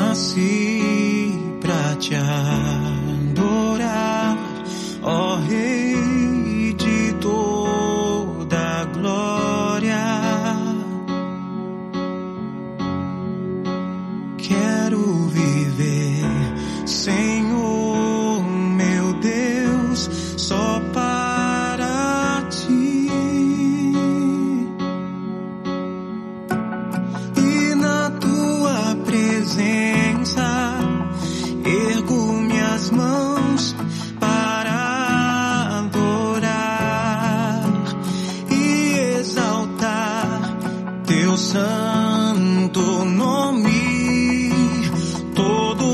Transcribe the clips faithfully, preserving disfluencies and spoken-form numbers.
Nasci pra te adorar, ó Rei de toda glória. Quero viver, Senhor, meu Deus, só para ti. E na tua presença ergo minhas mãos para adorar e exaltar teu santo nome. Todo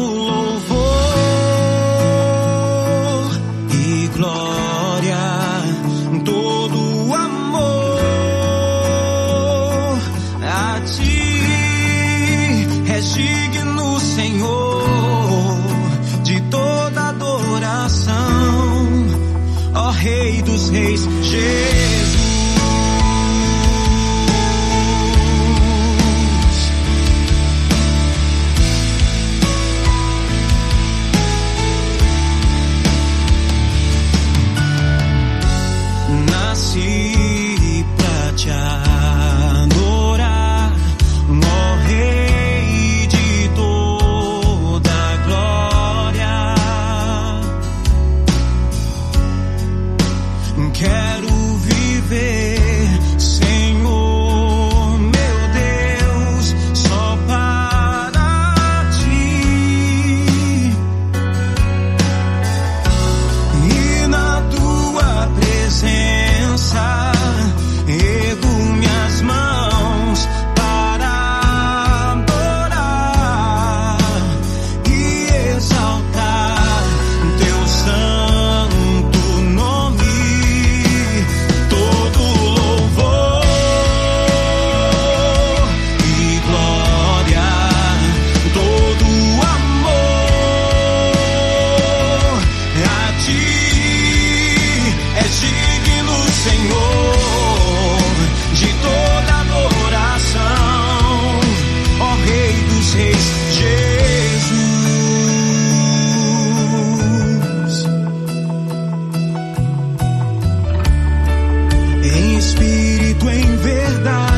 louvor e glória, todo amor a ti és digno, Senhor, de toda adoração, ó Rei dos Reis, Jesus. Nasci pra te adorar, ó Rei de toda glória. Quero viver, Senhor, meu Deus, só para ti. E na tua presença ergo minhas mãos para adorar e exaltar teu santo nome. Todo louvor e glória, todo amor a ti és digno, Senhor, de toda adoração, ó Rei dos Reis, Jesus. Em espírito, em verdade,